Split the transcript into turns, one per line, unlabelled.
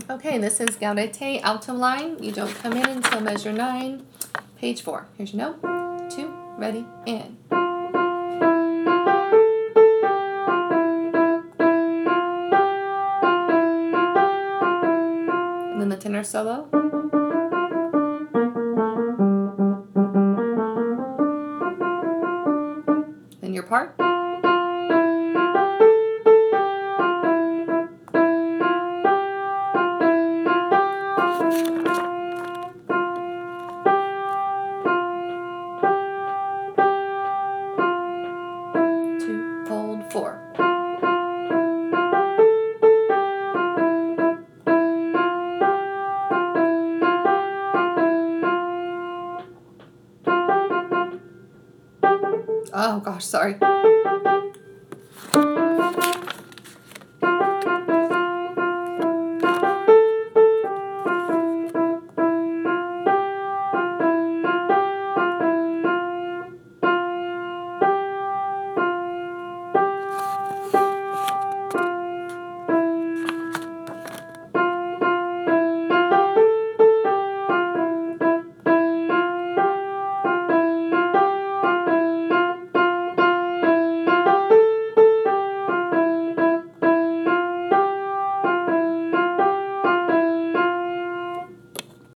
Okay, this is Gaudete alto line. You don't come in until measure 9, page 4. Here's your note. 2, ready, and. And then the tenor solo. Then your part. Hold 4. Oh gosh, sorry.